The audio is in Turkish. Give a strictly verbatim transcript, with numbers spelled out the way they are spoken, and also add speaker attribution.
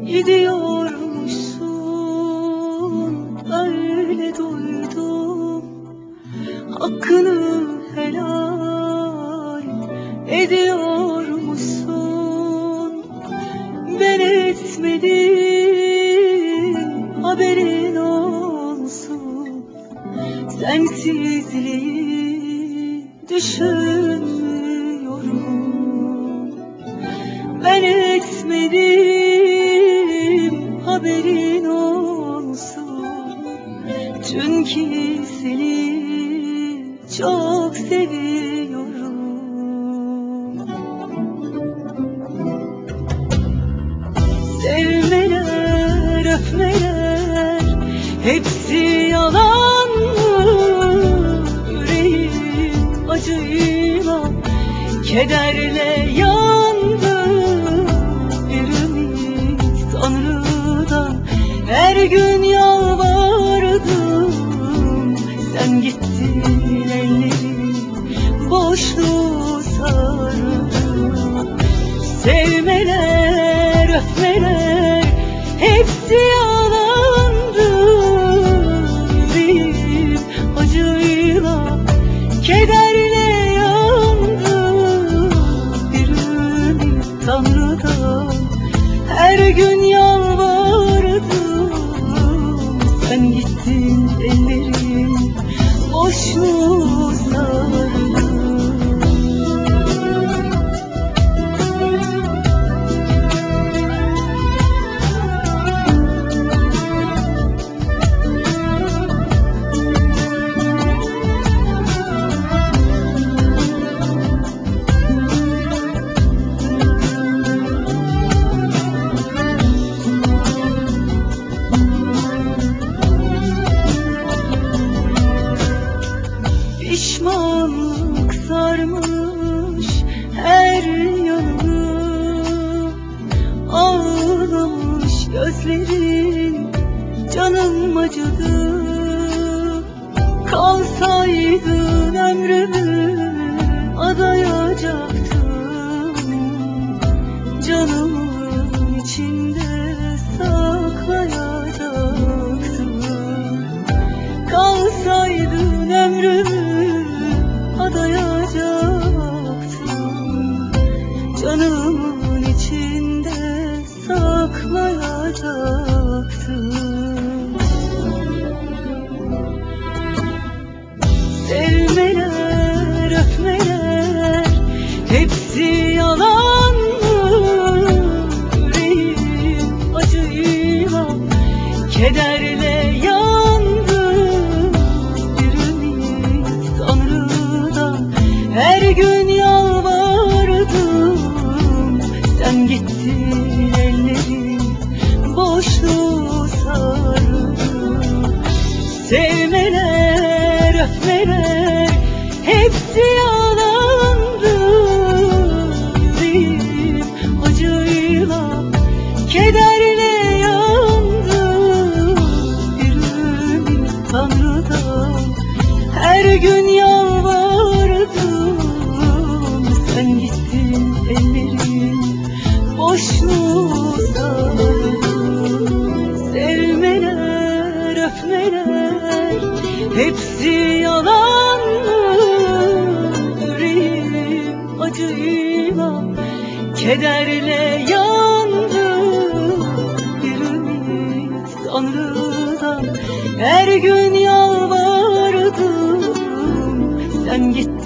Speaker 1: Gidiyormuşsun, öyle duydum. Hakkını helal ediyormuşsun. Ben etmedim, haberin olsun. Sensizliği düşünmüyorum. Ben etmedim, haberin olsun. Çünkü seni çok seviyorum. Sevmeler, öpmeler hepsi yalan mı? Yüreğim acıyla, kederle yandı. Bir ümit Tanrı'dan, her gün yalvardım. Sen gittin, ellerim boşluğu sardı. Sevmeler, öpmeler hepsi yalandı. Yüreğim acıyla, kederle yandı. Bir ümit Tanrı'dan, her gün yalvardım. Sen gittin, ellerim boşluğu sardı. Pişmanlık sarmış her yanımı. Ağlamış gözlerin, canım acıdı. Kalsaydın ömrümü adayacaktım. Canımın içinde saklayacaktım. Kalsaydın ömrümü adayacaktım. Canımın içinde saklayacaktım. Sevmeler, öpmeler hepsi yalan mı? Yüreğim acıyla, kederle yandı. Bir ümit Tanrı'dan, her gün yalvardım. Sen gittin, ellerim boşluğu sardı. Sevmeler, öpmeler hepsi yalandı. Yüreğim acıyla, kederle yandı. Bir ümit Tanrı'dan, her gün yalvardım. Sen gittin, ellerim boşluğu sardı. Sevmeler, öpmeler hepsi yalan mı? Yüreğim acıyla, kederle yandı. Bir ümit Tanrı'dan, her gün yalvardım. Sen gittin.